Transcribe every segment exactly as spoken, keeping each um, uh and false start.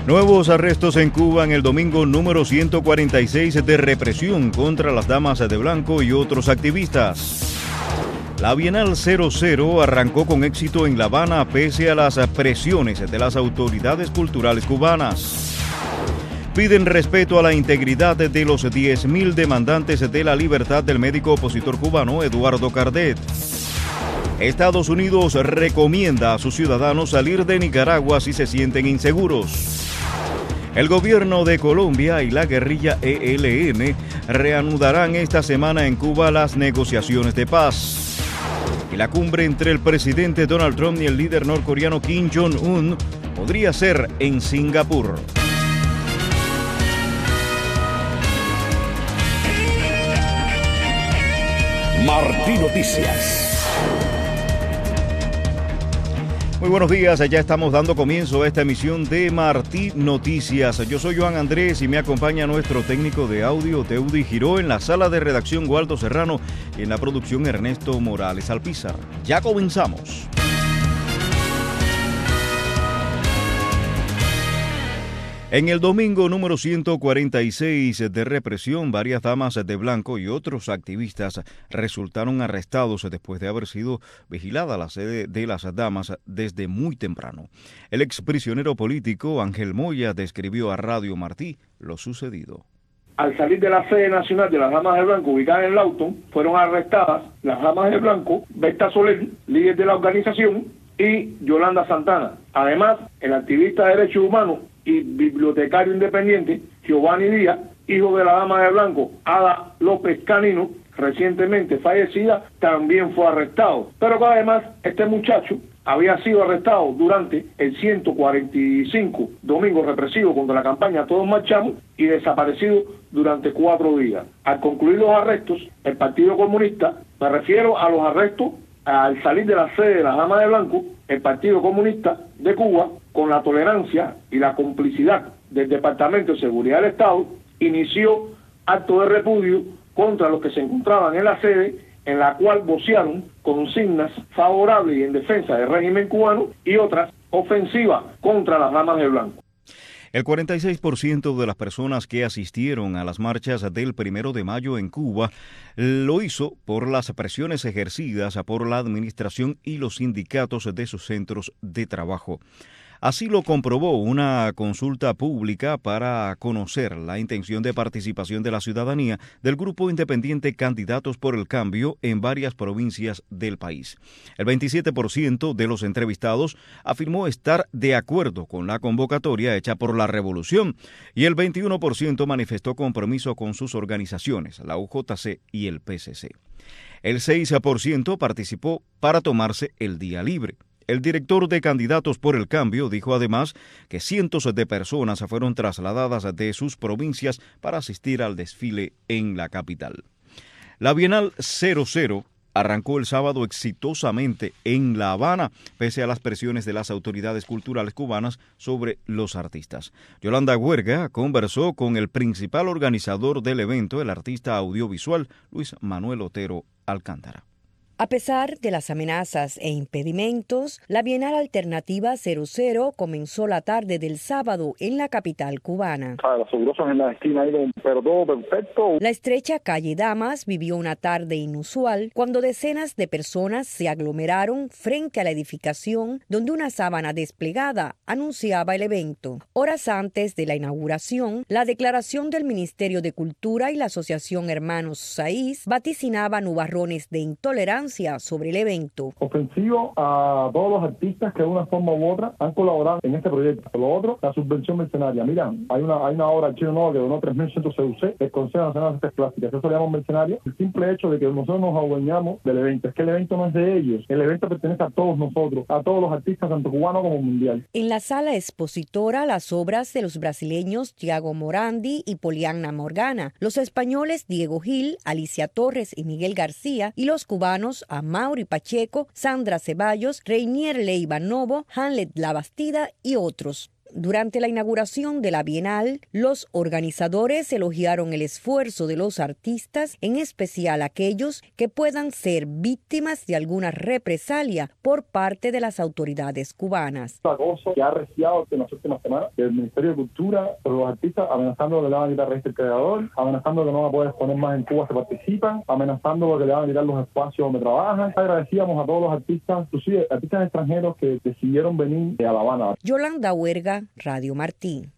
Nuevos arrestos en Cuba en el domingo número ciento cuarenta y seis de represión contra las damas de blanco y otros activistas. La Bienal cero cero arrancó con éxito en La Habana pese a las presiones de las autoridades culturales cubanas. Piden respeto a la integridad de los diez mil demandantes de la libertad del médico opositor cubano Eduardo Cardet. Estados Unidos recomienda a sus ciudadanos salir de Nicaragua si se sienten inseguros. El gobierno de Colombia y la guerrilla E L N reanudarán esta semana en Cuba las negociaciones de paz. Y la cumbre entre el presidente Donald Trump y el líder norcoreano Kim Jong-un podría ser en Singapur. Martí Noticias. Muy buenos días, ya estamos dando comienzo a esta emisión de Martí Noticias. Yo soy Joan Andrés y me acompaña nuestro técnico de audio, Teudi Giró, en la sala de redacción Waldo Serrano y en la producción Ernesto Morales Alpizar. Ya comenzamos. En el domingo número ciento cuarenta y seis de represión, varias damas de blanco y otros activistas resultaron arrestados después de haber sido vigilada la sede de las damas desde muy temprano. El exprisionero político Ángel Moya describió a Radio Martí lo sucedido. Al salir de la sede nacional de las Damas de Blanco, ubicada en Lawton, fueron arrestadas las Damas de Blanco, Berta Soler, líder de la organización, y Yolanda Santana. Además, el activista de derechos humanos y bibliotecario independiente Giovanni Díaz, hijo de la dama de blanco Ada López Canino, recientemente fallecida, también fue arrestado. Pero que además este muchacho había sido arrestado durante el ciento cuarenta y cinco domingo represivo contra la campaña Todos Marchamos y desaparecido durante cuatro días. Al concluir los arrestos, el Partido Comunista, me refiero a los arrestos al salir de la sede de las Damas de Blanco, el Partido Comunista de Cuba, con la tolerancia y la complicidad del Departamento de Seguridad del Estado, inició acto de repudio contra los que se encontraban en la sede, en la cual vocearon consignas favorables y en defensa del régimen cubano y otras ofensivas contra las Damas de Blanco. El cuarenta y seis por ciento de las personas que asistieron a las marchas del primero de mayo en Cuba lo hizo por las presiones ejercidas por la administración y los sindicatos de sus centros de trabajo. Así lo comprobó una consulta pública para conocer la intención de participación de la ciudadanía del grupo independiente Candidatos por el Cambio en varias provincias del país. El veintisiete por ciento de los entrevistados afirmó estar de acuerdo con la convocatoria hecha por la Revolución y el veintiuno por ciento manifestó compromiso con sus organizaciones, la U J C y el P C C. El seis por ciento participó para tomarse el día libre. El director de Candidatos por el Cambio dijo además que cientos de personas fueron trasladadas de sus provincias para asistir al desfile en la capital. La Bienal cero cero arrancó el sábado exitosamente en La Habana, pese a las presiones de las autoridades culturales cubanas sobre los artistas. Yolanda Huerga conversó con el principal organizador del evento, el artista audiovisual Luis Manuel Otero Alcántara. A pesar de las amenazas e impedimentos, la Bienal Alternativa cero cero comenzó la tarde del sábado en la capital cubana. En la esquina, pero todo perfecto. La estrecha calle Damas vivió una tarde inusual cuando decenas de personas se aglomeraron frente a la edificación donde una sábana desplegada anunciaba el evento. Horas antes de la inauguración, la declaración del Ministerio de Cultura y la Asociación Hermanos Saiz vaticinaban nubarrones de intolerancia sobre el evento. Ofensivo a todos los artistas que de una forma u otra han colaborado en este proyecto. Lo otro, la subvención mercenaria. Mira, hay una hay una obra chino nuevo que donó tres mil ciento C U C, el Consejo Nacional de Artes Plásticas. Eso se llama mercenaria. El simple hecho de que nosotros nos adueñamos del evento. Es que el evento no es de ellos. El evento pertenece a todos nosotros, a todos los artistas, tanto cubanos como mundial. En la sala expositora, las obras de los brasileños Tiago Morandi y Poliana Morgana, los españoles Diego Gil, Alicia Torres y Miguel García, y los cubanos Amaury Pacheco, Sandra Ceballos, Reinier Leiva Novo, Hamlet La Bastida y otros. Durante la inauguración de la Bienal, los organizadores elogiaron el esfuerzo de los artistas, en especial aquellos que puedan ser víctimas de alguna represalia por parte de las autoridades cubanas. Acoso que ha arreciado en las últimas semanas del Ministerio de Cultura por los artistas, amenazando que le van a quitar registro del creador, amenazando que no van a poder exponer más en Cuba si participan, amenazando que le van a quitar los espacios donde trabajan. Agradecíamos a todos los artistas, inclusive artistas extranjeros que decidieron venir a La Habana. Yolanda Huerga, Radio Martín.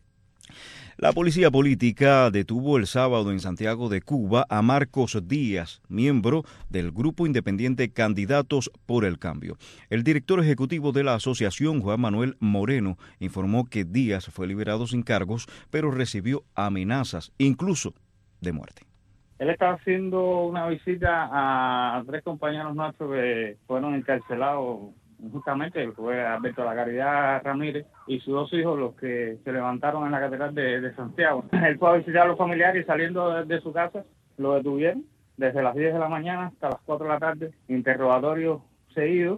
La policía política detuvo el sábado en Santiago de Cuba a Marcos Díaz, miembro del grupo independiente Candidatos por el Cambio. El director ejecutivo de la asociación, Juan Manuel Moreno, informó que Díaz fue liberado sin cargos, pero recibió amenazas, incluso de muerte. Él estaba haciendo una visita a tres compañeros nuestros que fueron encarcelados. Justamente fue Alberto La Caridad Ramírez y sus dos hijos los que se levantaron en la catedral de, de Santiago. Él fue a visitar a los familiares y saliendo de, de su casa lo detuvieron desde las diez de la mañana hasta las cuatro de la tarde. Interrogatorio seguido,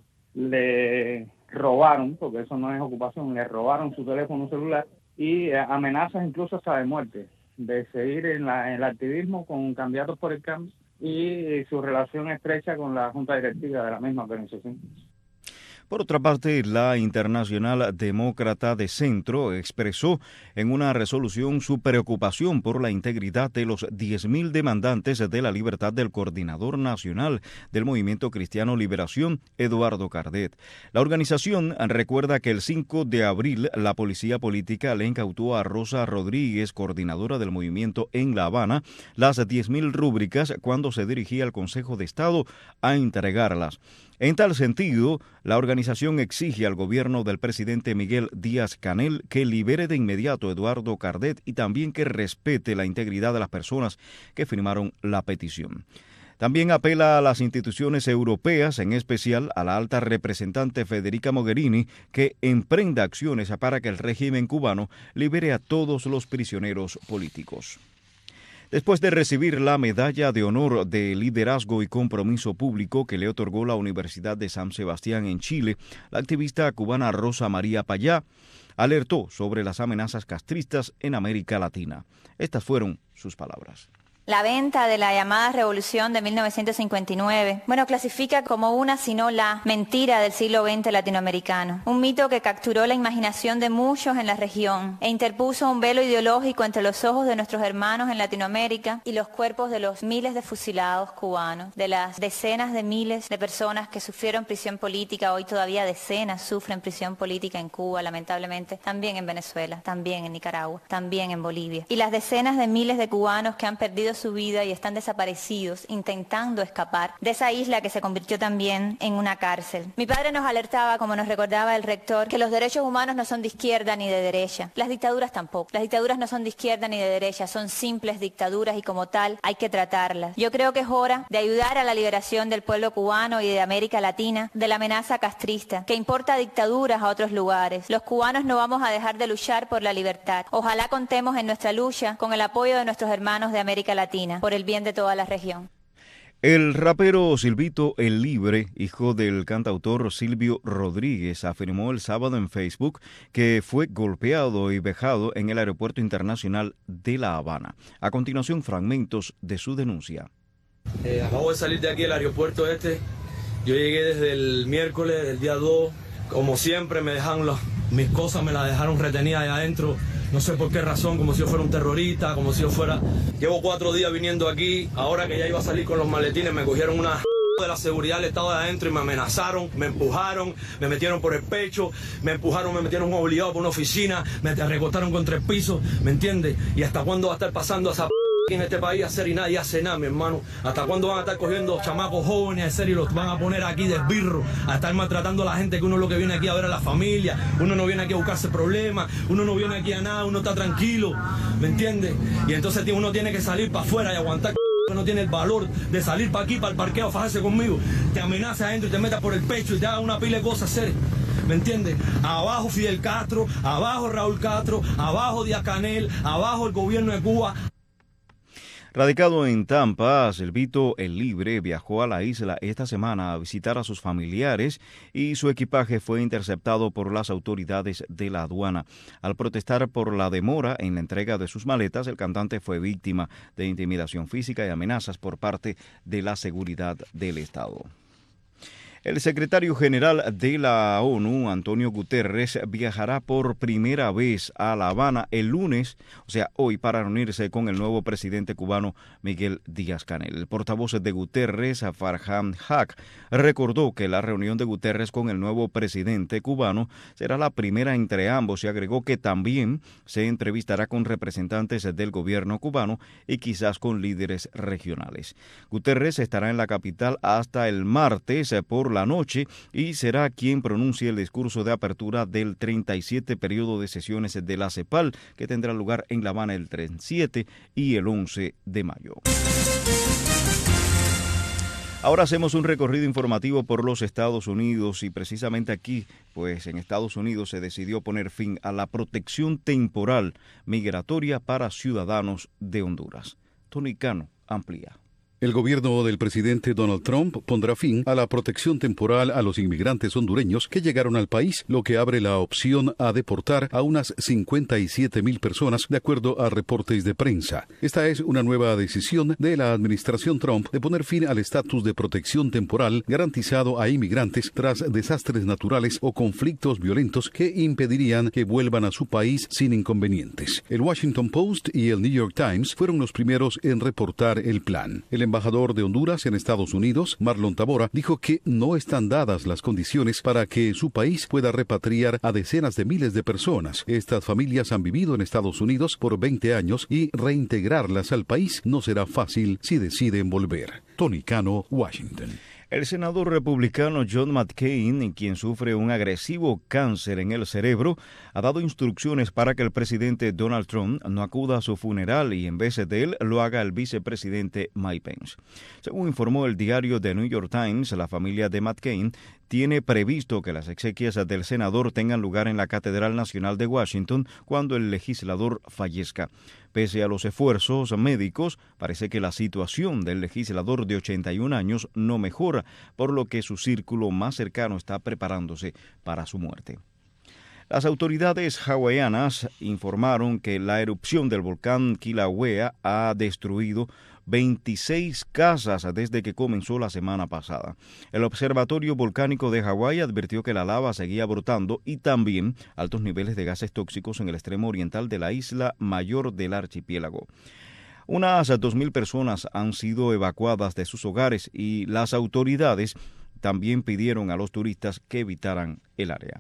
le robaron, porque eso no es ocupación, le robaron su teléfono celular y amenazas incluso hasta de muerte, de seguir en, la, en el activismo con Candidatos por el Cambio y su relación estrecha con la Junta Directiva de la misma organización. Por otra parte, la Internacional Demócrata de Centro expresó en una resolución su preocupación por la integridad de los diez mil demandantes de la libertad del coordinador nacional del Movimiento Cristiano Liberación, Eduardo Cardet. La organización recuerda que el cinco de abril la policía política le incautó a Rosa Rodríguez, coordinadora del movimiento en La Habana, las diez mil rúbricas cuando se dirigía al Consejo de Estado a entregarlas. En tal sentido, la organización exige al gobierno del presidente Miguel Díaz-Canel que libere de inmediato a Eduardo Cardet y también que respete la integridad de las personas que firmaron la petición. También apela a las instituciones europeas, en especial a la alta representante Federica Mogherini, que emprenda acciones para que el régimen cubano libere a todos los prisioneros políticos. Después de recibir la medalla de honor de liderazgo y compromiso público que le otorgó la Universidad de San Sebastián en Chile, la activista cubana Rosa María Payá alertó sobre las amenazas castristas en América Latina. Estas fueron sus palabras. La venta de la llamada Revolución de mil novecientos cincuenta y nueve, bueno, clasifica como una, sino la mentira del siglo veinte latinoamericano. Un mito que capturó la imaginación de muchos en la región e interpuso un velo ideológico entre los ojos de nuestros hermanos en Latinoamérica y los cuerpos de los miles de fusilados cubanos, de las decenas de miles de personas que sufrieron prisión política, hoy todavía decenas sufren prisión política en Cuba, lamentablemente, también en Venezuela, también en Nicaragua, también en Bolivia. Y las decenas de miles de cubanos que han perdido su vida y están desaparecidos intentando escapar de esa isla que se convirtió también en una cárcel. Mi padre nos alertaba, como nos recordaba el rector, que los derechos humanos no son de izquierda ni de derecha. Las dictaduras tampoco. Las dictaduras no son de izquierda ni de derecha, son simples dictaduras y como tal hay que tratarlas. Yo creo que es hora de ayudar a la liberación del pueblo cubano y de América Latina de la amenaza castrista que importa dictaduras a otros lugares. Los cubanos no vamos a dejar de luchar por la libertad. Ojalá contemos en nuestra lucha con el apoyo de nuestros hermanos de América Latina, por el bien de toda la región. El rapero Silvito El Libre, hijo del cantautor Silvio Rodríguez, afirmó el sábado en Facebook que fue golpeado y vejado en el Aeropuerto Internacional de La Habana. A continuación, fragmentos de su denuncia. Eh, acabo de salir de aquí del aeropuerto este. Yo llegué desde el miércoles, del día dos. Como siempre, me dejaron las, mis cosas, me las dejaron retenidas ahí adentro. No sé por qué razón, como si yo fuera un terrorista, como si yo fuera... Llevo cuatro días viniendo aquí, ahora que ya iba a salir con los maletines, me cogieron una de la seguridad del estado de adentro y me amenazaron, me empujaron, me metieron por el pecho, me empujaron, me metieron obligado por una oficina, me recostaron contra el piso, ¿me entiendes? ¿Y hasta cuándo va a estar pasando esa p aquí en este país a hacer y nadie hace nada, mi hermano? ¿Hasta cuándo van a estar cogiendo chamacos jóvenes a hacer y los van a poner aquí de esbirro, a estar maltratando a la gente que uno es lo que viene aquí a ver a la familia? Uno no viene aquí a buscarse problemas, uno no viene aquí a nada, uno está tranquilo, ¿me entiendes? Y entonces uno tiene que salir para afuera y aguantar, que no tiene el valor de salir para aquí, para el parqueo, a fajarse conmigo, te amenaza adentro y te meta por el pecho y te haga una pila de cosas hacer. ¿Me entiendes? Abajo Fidel Castro, abajo Raúl Castro, abajo Díaz-Canel, abajo el gobierno de Cuba. Radicado en Tampa, Selvito el Libre viajó a la isla esta semana a visitar a sus familiares y su equipaje fue interceptado por las autoridades de la aduana. Al protestar por la demora en la entrega de sus maletas, el cantante fue víctima de intimidación física y amenazas por parte de la seguridad del Estado. El secretario general de la ONU, Antonio Guterres, viajará por primera vez a La Habana el lunes, o sea, hoy, para reunirse con el nuevo presidente cubano Miguel Díaz-Canel. El portavoz de Guterres, Farhan Haq, recordó que la reunión de Guterres con el nuevo presidente cubano será la primera entre ambos y agregó que también se entrevistará con representantes del gobierno cubano y quizás con líderes regionales. Guterres estará en la capital hasta el martes por la noche y será quien pronuncie el discurso de apertura del treinta y siete periodo de sesiones de la CEPAL, que tendrá lugar en La Habana el siete y el once de mayo. Ahora hacemos un recorrido informativo por los Estados Unidos y precisamente aquí, pues en Estados Unidos se decidió poner fin a la protección temporal migratoria para ciudadanos de Honduras. Tony Cano amplía. El gobierno del presidente Donald Trump pondrá fin a la protección temporal a los inmigrantes hondureños que llegaron al país, lo que abre la opción a deportar a unas cincuenta y siete mil personas, de acuerdo a reportes de prensa. Esta es una nueva decisión de la administración Trump de poner fin al estatus de protección temporal garantizado a inmigrantes tras desastres naturales o conflictos violentos que impedirían que vuelvan a su país sin inconvenientes. El Washington Post y el New York Times fueron los primeros en reportar el plan. El embajador de Honduras en Estados Unidos, Marlon Tabora, dijo que no están dadas las condiciones para que su país pueda repatriar a decenas de miles de personas. Estas familias han vivido en Estados Unidos por veinte años y reintegrarlas al país no será fácil si deciden volver. Tony Cano, Washington. El senador republicano John McCain, quien sufre un agresivo cáncer en el cerebro, ha dado instrucciones para que el presidente Donald Trump no acuda a su funeral y en vez de él lo haga el vicepresidente Mike Pence. Según informó el diario The New York Times, la familia de McCain tiene previsto que las exequias del senador tengan lugar en la Catedral Nacional de Washington cuando el legislador fallezca. Pese a los esfuerzos médicos, parece que la situación del legislador de ochenta y un años no mejora, por lo que su círculo más cercano está preparándose para su muerte. Las autoridades hawaianas informaron que la erupción del volcán Kilauea ha destruido veintiséis casas desde que comenzó la semana pasada. El Observatorio Volcánico de Hawái advirtió que la lava seguía brotando y también altos niveles de gases tóxicos en el extremo oriental de la isla mayor del archipiélago. Unas dos mil personas han sido evacuadas de sus hogares y las autoridades también pidieron a los turistas que evitaran el área.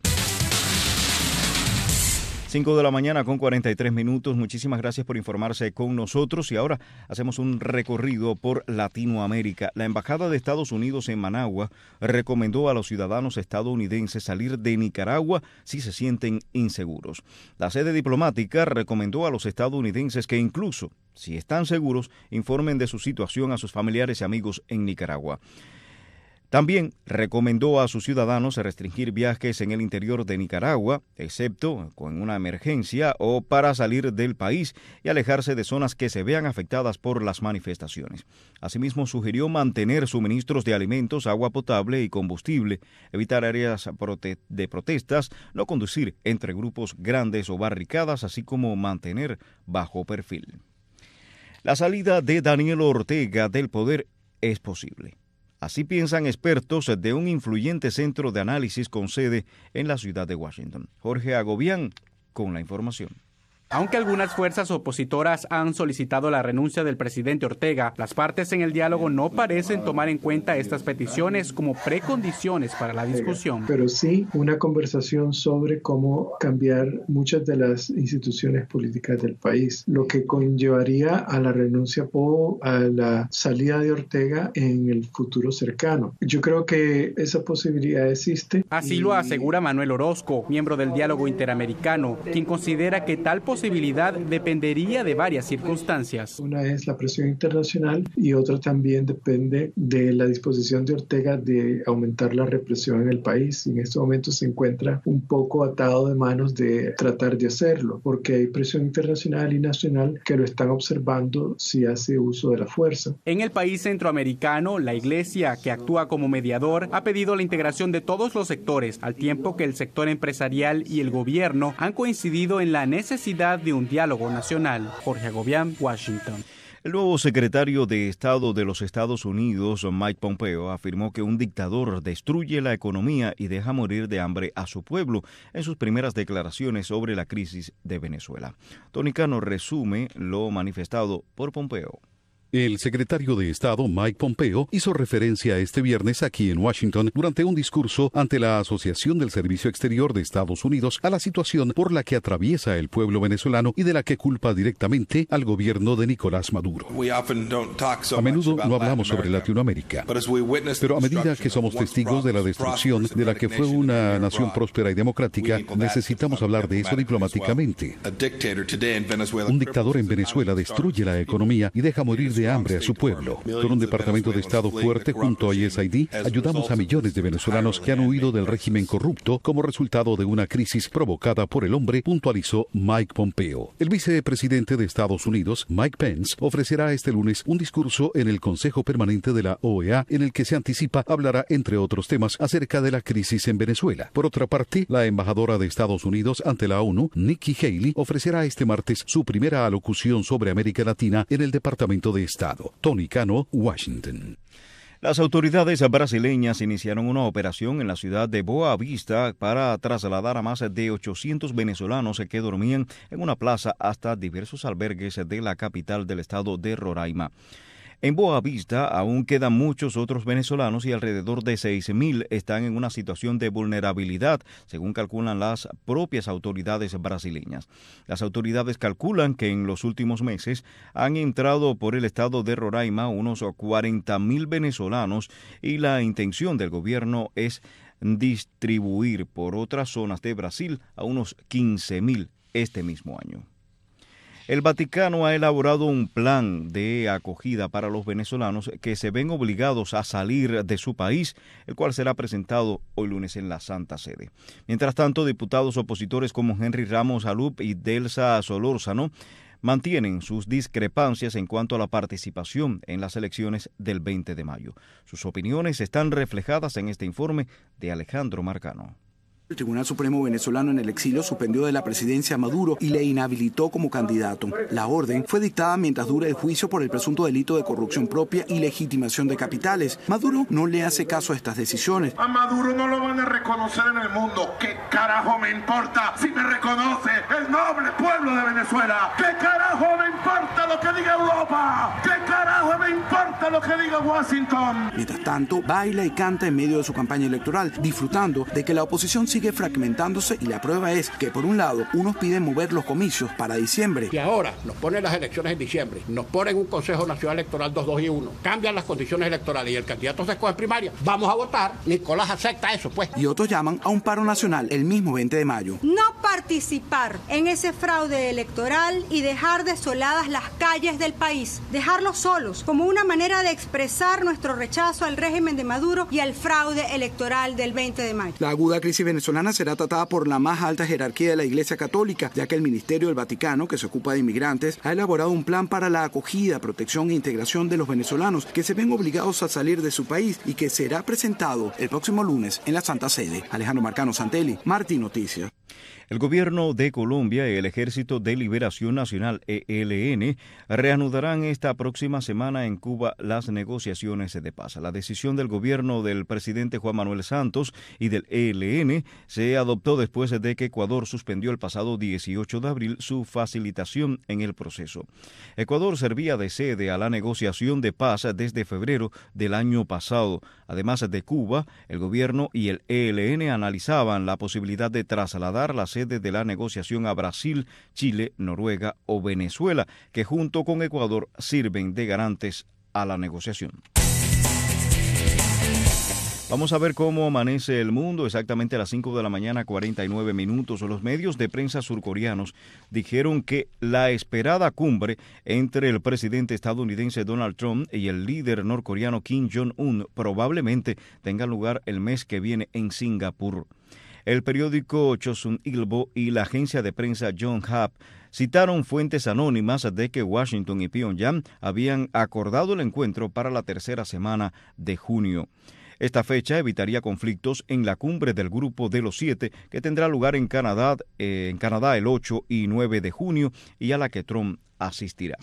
cinco de la mañana con cuarenta y tres minutos. Muchísimas gracias por informarse con nosotros y ahora hacemos un recorrido por Latinoamérica. La Embajada de Estados Unidos en Managua recomendó a los ciudadanos estadounidenses salir de Nicaragua si se sienten inseguros. La sede diplomática recomendó a los estadounidenses que incluso si están seguros, informen de su situación a sus familiares y amigos en Nicaragua. También recomendó a sus ciudadanos restringir viajes en el interior de Nicaragua, excepto con una emergencia o para salir del país y alejarse de zonas que se vean afectadas por las manifestaciones. Asimismo, sugirió mantener suministros de alimentos, agua potable y combustible, evitar áreas de protestas, no conducir entre grupos grandes o barricadas, así como mantener bajo perfil. La salida de Daniel Ortega del poder es posible. Así piensan expertos de un influyente centro de análisis con sede en la ciudad de Washington. Jorge Agobián con la información. Aunque algunas fuerzas opositoras han solicitado la renuncia del presidente Ortega, las partes en el diálogo no parecen tomar en cuenta estas peticiones como precondiciones para la discusión. Pero sí una conversación sobre cómo cambiar muchas de las instituciones políticas del país, lo que conllevaría a la renuncia o a la salida de Ortega en el futuro cercano. Yo creo que esa posibilidad existe. Así y... lo asegura Manuel Orozco, miembro del Diálogo Interamericano, quien considera que tal posibilidad posibilidad dependería de varias circunstancias. Una es la presión internacional y otra también depende de la disposición de Ortega de aumentar la represión en el país. En este momento se encuentra un poco atado de manos de tratar de hacerlo, porque hay presión internacional y nacional que lo están observando si hace uso de la fuerza. En el país centroamericano, la Iglesia, que actúa como mediador, ha pedido la integración de todos los sectores, al tiempo que el sector empresarial y el gobierno han coincidido en la necesidad de un diálogo nacional. Jorge Agobián, Washington. El nuevo secretario de Estado de los Estados Unidos, Mike Pompeo, afirmó que un dictador destruye la economía y deja morir de hambre a su pueblo en sus primeras declaraciones sobre la crisis de Venezuela. Tony Cano resume lo manifestado por Pompeo. El secretario de Estado, Mike Pompeo, hizo referencia este viernes aquí en Washington durante un discurso ante la Asociación del Servicio Exterior de Estados Unidos a la situación por la que atraviesa el pueblo venezolano y de la que culpa directamente al gobierno de Nicolás Maduro. A menudo no hablamos sobre Latinoamérica, pero a medida que somos testigos de la destrucción de la que fue una nación próspera y democrática, necesitamos hablar de eso diplomáticamente. Un dictador en Venezuela destruye la economía y deja morir de hambre a su pueblo. Con un departamento de Estado fuerte junto a U S A I D, ayudamos a millones de venezolanos que han huido del régimen corrupto como resultado de una crisis provocada por el hombre, puntualizó Mike Pompeo. El vicepresidente de Estados Unidos, Mike Pence, ofrecerá este lunes un discurso en el Consejo Permanente de la O E A en el que se anticipa hablará, entre otros temas, acerca de la crisis en Venezuela. Por otra parte, la embajadora de Estados Unidos ante la ONU, Nikki Haley, ofrecerá este martes su primera alocución sobre América Latina en el Departamento de Estado. Tony Cano, Washington. Las autoridades brasileñas iniciaron una operación en la ciudad de Boa Vista para trasladar a más de ochocientos venezolanos que dormían en una plaza hasta diversos albergues de la capital del estado de Roraima. En Boa Vista aún quedan muchos otros venezolanos y alrededor de seis mil están en una situación de vulnerabilidad, según calculan las propias autoridades brasileñas. Las autoridades calculan que en los últimos meses han entrado por el estado de Roraima unos cuarenta mil venezolanos y la intención del gobierno es distribuir por otras zonas de Brasil a unos quince mil este mismo año. El Vaticano ha elaborado un plan de acogida para los venezolanos que se ven obligados a salir de su país, el cual será presentado hoy lunes en la Santa Sede. Mientras tanto, diputados opositores como Henry Ramos Alup y Delsa Solórzano mantienen sus discrepancias en cuanto a la participación en las elecciones del veinte de mayo. Sus opiniones están reflejadas en este informe de Alejandro Marcano. El Tribunal Supremo venezolano en el exilio suspendió de la presidencia a Maduro y le inhabilitó como candidato. La orden fue dictada mientras dura el juicio por el presunto delito de corrupción propia y legitimación de capitales. Maduro no le hace caso a estas decisiones. A Maduro no lo van a reconocer en el mundo. ¿Qué carajo me importa si me reconoce el noble pueblo de Venezuela? ¿Qué carajo me importa lo que diga Europa? ¿Qué carajo me importa lo que diga Washington? Mientras tanto, baila y canta en medio de su campaña electoral, disfrutando de que la oposición sigue fragmentándose y la prueba es que, por un lado, unos piden mover los comicios para diciembre. Y ahora nos ponen las elecciones en diciembre, nos ponen un Consejo Nacional Electoral dos, dos y uno, cambian las condiciones electorales y el candidato se escoge primaria. Vamos a votar. Nicolás acepta eso, pues. Y otros llaman a un paro nacional el mismo veinte de mayo. No participar en ese fraude electoral y dejar desoladas las calles del país, dejarlos solos, como una manera de expresar nuestro rechazo al régimen de Maduro y al fraude electoral del veinte de mayo. La aguda crisis venezolana será tratada por la más alta jerarquía de la Iglesia Católica, ya que el Ministerio del Vaticano, que se ocupa de inmigrantes, ha elaborado un plan para la acogida, protección e integración de los venezolanos que se ven obligados a salir de su país y que será presentado el próximo lunes en la Santa Sede. Alejandro Marcano Santelli, Martín Noticias. El gobierno de Colombia y el Ejército de Liberación Nacional E L N reanudarán esta próxima semana en Cuba las negociaciones de paz. La decisión del gobierno del presidente Juan Manuel Santos y del E L N se adoptó después de que Ecuador suspendió el pasado dieciocho de abril su facilitación en el proceso. Ecuador servía de sede a la negociación de paz desde febrero del año pasado. Además de Cuba, el gobierno y el E L N analizaban la posibilidad de trasladar la sede de la negociación a Brasil, Chile, Noruega o Venezuela, que junto con Ecuador sirven de garantes a la negociación. Vamos a ver cómo amanece el mundo exactamente a las cinco de la mañana, cuarenta y nueve minutos. Los medios de prensa surcoreanos dijeron que la esperada cumbre entre el presidente estadounidense Donald Trump y el líder norcoreano Kim Jong-un probablemente tenga lugar el mes que viene en Singapur. El periódico Chosun Ilbo y la agencia de prensa Yonhap citaron fuentes anónimas de que Washington y Pyongyang habían acordado el encuentro para la tercera semana de junio. Esta fecha evitaría conflictos en la cumbre del Grupo de los Siete, que tendrá lugar en Canadá, eh, en Canadá el ocho y nueve de junio y a la que Trump asistirá.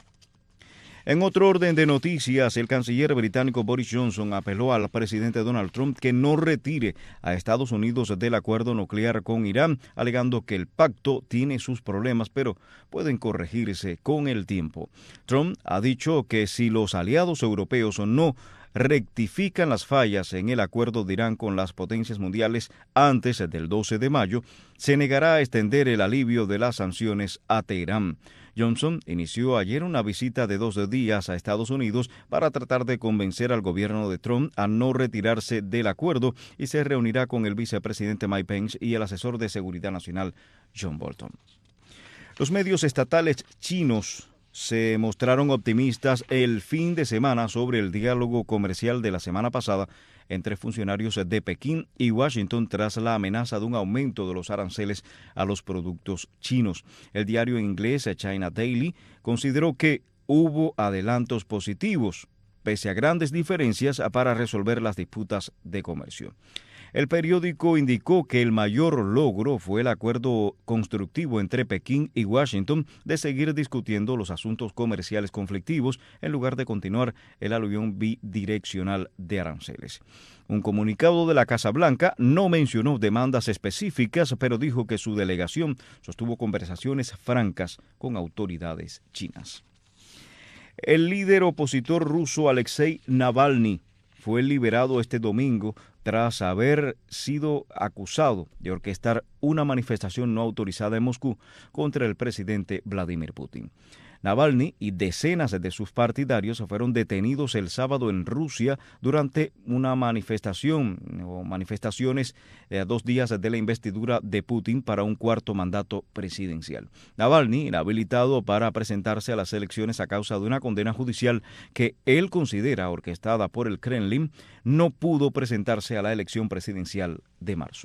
En otro orden de noticias, el canciller británico Boris Johnson apeló al presidente Donald Trump que no retire a Estados Unidos del acuerdo nuclear con Irán, alegando que el pacto tiene sus problemas, pero pueden corregirse con el tiempo. Trump ha dicho que si los aliados europeos no rectifican las fallas en el acuerdo de Irán con las potencias mundiales antes del doce de mayo, se negará a extender el alivio de las sanciones a Teherán. Johnson inició ayer una visita de dos días a Estados Unidos para tratar de convencer al gobierno de Trump a no retirarse del acuerdo y se reunirá con el vicepresidente Mike Pence y el asesor de seguridad nacional John Bolton. Los medios estatales chinos se mostraron optimistas el fin de semana sobre el diálogo comercial de la semana pasada entre funcionarios de Pekín y Washington tras la amenaza de un aumento de los aranceles a los productos chinos. El diario inglés China Daily consideró que hubo adelantos positivos, pese a grandes diferencias para resolver las disputas de comercio. El periódico indicó que el mayor logro fue el acuerdo constructivo entre Pekín y Washington de seguir discutiendo los asuntos comerciales conflictivos en lugar de continuar el aluvión bidireccional de aranceles. Un comunicado de la Casa Blanca no mencionó demandas específicas, pero dijo que su delegación sostuvo conversaciones francas con autoridades chinas. El líder opositor ruso Alexei Navalny fue liberado este domingo tras haber sido acusado de orquestar una manifestación no autorizada en Moscú contra el presidente Vladimir Putin. Navalny y decenas de sus partidarios fueron detenidos el sábado en Rusia durante una manifestación o manifestaciones a dos días de la investidura de Putin para un cuarto mandato presidencial. Navalny, inhabilitado para presentarse a las elecciones a causa de una condena judicial que él considera orquestada por el Kremlin, no pudo presentarse a la elección presidencial de marzo.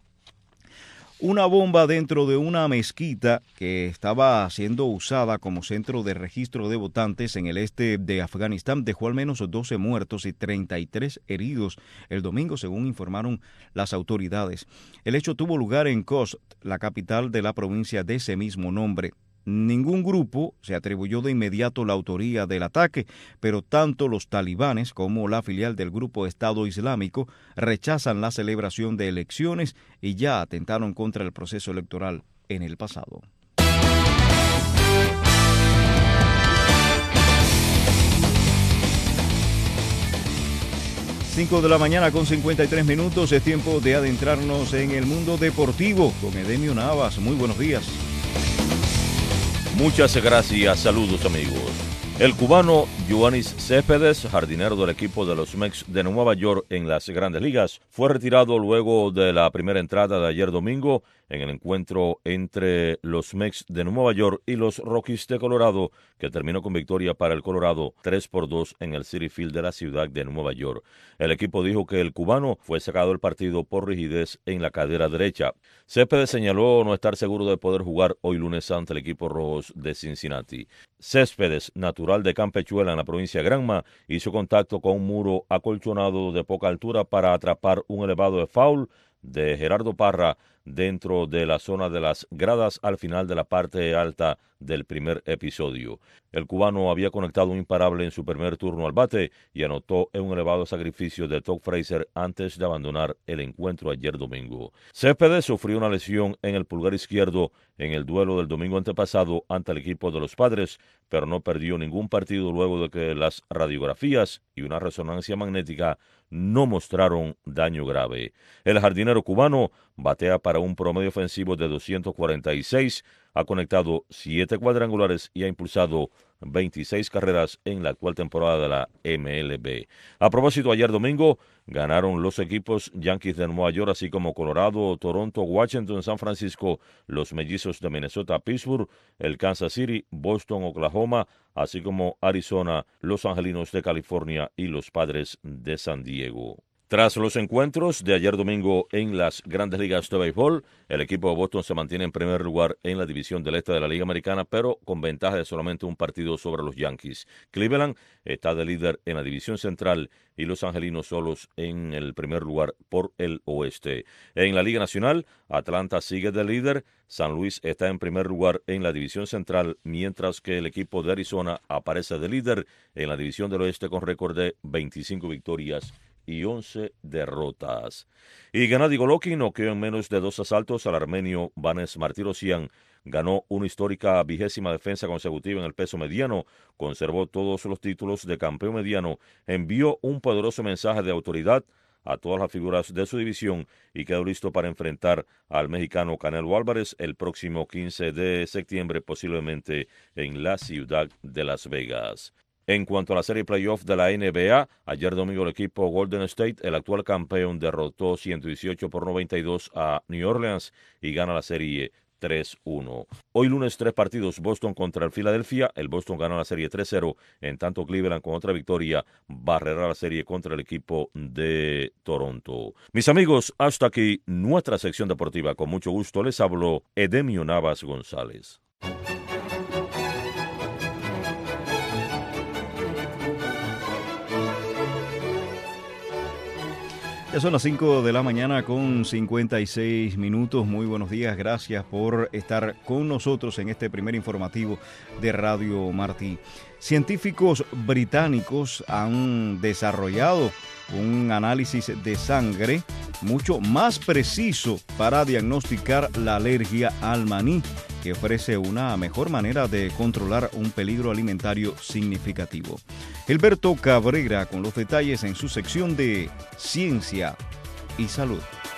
Una bomba dentro de una mezquita que estaba siendo usada como centro de registro de votantes en el este de Afganistán dejó al menos doce muertos y treinta y tres heridos el domingo, según informaron las autoridades. El hecho tuvo lugar en Khost, la capital de la provincia de ese mismo nombre. Ningún grupo se atribuyó de inmediato la autoría del ataque, pero tanto los talibanes como la filial del grupo Estado Islámico rechazan la celebración de elecciones y ya atentaron contra el proceso electoral en el pasado. cinco de la mañana con cincuenta y tres minutos, es tiempo de adentrarnos en el mundo deportivo con Edemio Navas. Muy buenos días. Muchas gracias, saludos amigos. El cubano Yoenis Céspedes, jardinero del equipo de los Mets de Nueva York en las Grandes Ligas, fue retirado luego de la primera entrada de ayer domingo en el encuentro entre los Mets de Nueva York y los Rockies de Colorado, que terminó con victoria para el Colorado tres por dos en el Citi Field de la ciudad de Nueva York. El equipo dijo que el cubano fue sacado del partido por rigidez en la cadera derecha. Céspedes señaló no estar seguro de poder jugar hoy lunes ante el equipo rojos de Cincinnati. Céspedes, natural de Campechuela en la provincia de Granma, hizo contacto con un muro acolchonado de poca altura para atrapar un elevado de foul de Gerardo Parra dentro de la zona de las gradas al final de la parte alta del primer episodio. El cubano había conectado un imparable en su primer turno al bate y anotó en un elevado sacrificio de Todd Frazier antes de abandonar el encuentro ayer domingo. Céspedes sufrió una lesión en el pulgar izquierdo en el duelo del domingo antepasado ante el equipo de los Padres, pero no perdió ningún partido luego de que las radiografías y una resonancia magnética no mostraron daño grave. El jardinero cubano batea para un promedio ofensivo de doscientos cuarenta y seis, ha conectado siete cuadrangulares y ha impulsado veintiséis carreras en la actual temporada de la M L B. A propósito, ayer domingo, ganaron los equipos Yankees de Nueva York, así como Colorado, Toronto, Washington, San Francisco, los Mellizos de Minnesota, Pittsburgh, el Kansas City, Boston, Oklahoma, así como Arizona, los Angelinos de California y los Padres de San Diego. Tras los encuentros de ayer domingo en las Grandes Ligas de Béisbol, el equipo de Boston se mantiene en primer lugar en la división del este de la Liga Americana, pero con ventaja de solamente un partido sobre los Yankees. Cleveland está de líder en la división central y los Angelinos solos en el primer lugar por el oeste. En la Liga Nacional, Atlanta sigue de líder, San Luis está en primer lugar en la división central, mientras que el equipo de Arizona aparece de líder en la división del oeste con récord de veinticinco victorias y once derrotas. Y Gennady Golovkin noqueó en menos de dos asaltos al armenio Vanes Martirosyan. Ganó una histórica vigésima defensa consecutiva en el peso mediano, conservó todos los títulos de campeón mediano, envió un poderoso mensaje de autoridad a todas las figuras de su división y quedó listo para enfrentar al mexicano Canelo Álvarez el próximo quince de septiembre, posiblemente en la ciudad de Las Vegas. En cuanto a la serie playoff de la N B A, ayer domingo el equipo Golden State, el actual campeón, derrotó ciento dieciocho por noventa y dos a New Orleans y gana la serie tres uno. Hoy lunes tres partidos, Boston contra el Philadelphia, el Boston gana la serie tres cero, en tanto Cleveland con otra victoria barrerá la serie contra el equipo de Toronto. Mis amigos, hasta aquí nuestra sección deportiva. Con mucho gusto les habló Edemio Navas González. Ya son las cinco de la mañana con cincuenta y seis minutos. Muy buenos días, gracias por estar con nosotros en este primer informativo de Radio Martí. Científicos británicos han desarrollado un análisis de sangre mucho más preciso para diagnosticar la alergia al maní, que ofrece una mejor manera de controlar un peligro alimentario significativo. Gilberto Cabrera con los detalles en su sección de Ciencia y Salud.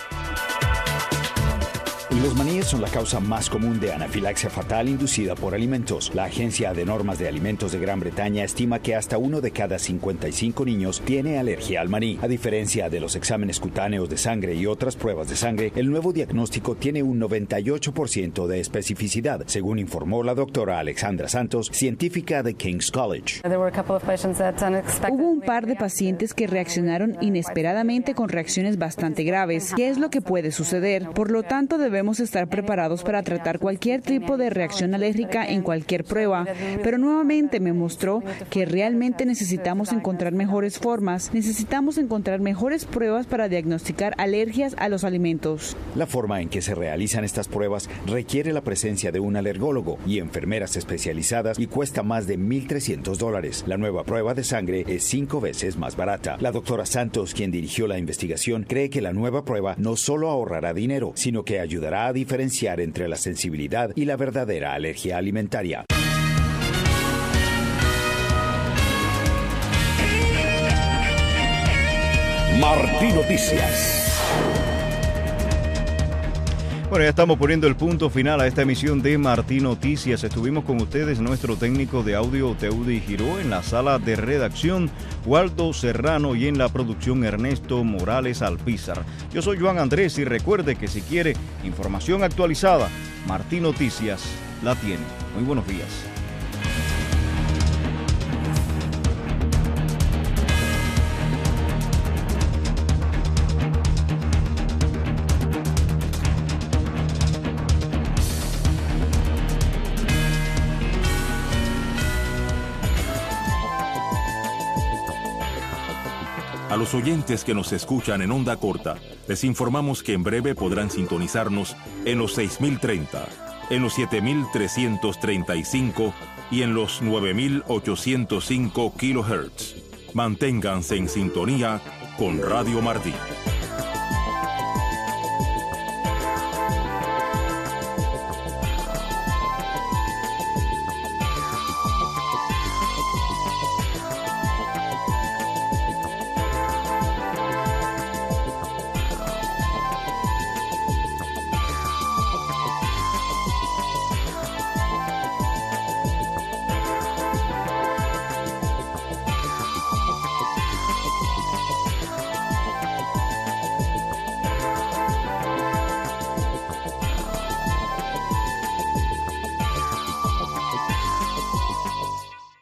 Los maníes son la causa más común de anafilaxia fatal inducida por alimentos. La Agencia de Normas de Alimentos de Gran Bretaña estima que hasta uno de cada cincuenta y cinco niños tiene alergia al maní. A diferencia de los exámenes cutáneos de sangre y otras pruebas de sangre, el nuevo diagnóstico tiene un noventa y ocho por ciento de especificidad, según informó la doctora Alexandra Santos, científica de King's College. Hubo un par de pacientes que reaccionaron inesperadamente con reacciones bastante graves. ¿Qué es lo que puede suceder? Por lo tanto, debemos estar preparados para tratar cualquier tipo de reacción alérgica en cualquier prueba, pero nuevamente me mostró que realmente necesitamos encontrar mejores formas, necesitamos encontrar mejores pruebas para diagnosticar alergias a los alimentos. La forma en que se realizan estas pruebas requiere la presencia de un alergólogo y enfermeras especializadas y cuesta más de mil trescientos dólares. La nueva prueba de sangre es cinco veces más barata. La doctora Santos, quien dirigió la investigación, cree que la nueva prueba no solo ahorrará dinero, sino que ayudará a diferenciar entre la sensibilidad y la verdadera alergia alimentaria. Martí Noticias. Bueno, ya estamos poniendo el punto final a esta emisión de Martí Noticias. Estuvimos con ustedes, nuestro técnico de audio Teudi Giró, en la sala de redacción Waldo Serrano y en la producción Ernesto Morales Alpizar. Yo soy Juan Andrés y recuerde que si quiere información actualizada, Martí Noticias la tiene. Muy buenos días. A los oyentes que nos escuchan en onda corta, les informamos que en breve podrán sintonizarnos en los seis mil treinta, en los siete mil trescientos treinta y cinco y en los nueve mil ochocientos cinco kilohertz. Manténganse en sintonía con Radio Martí.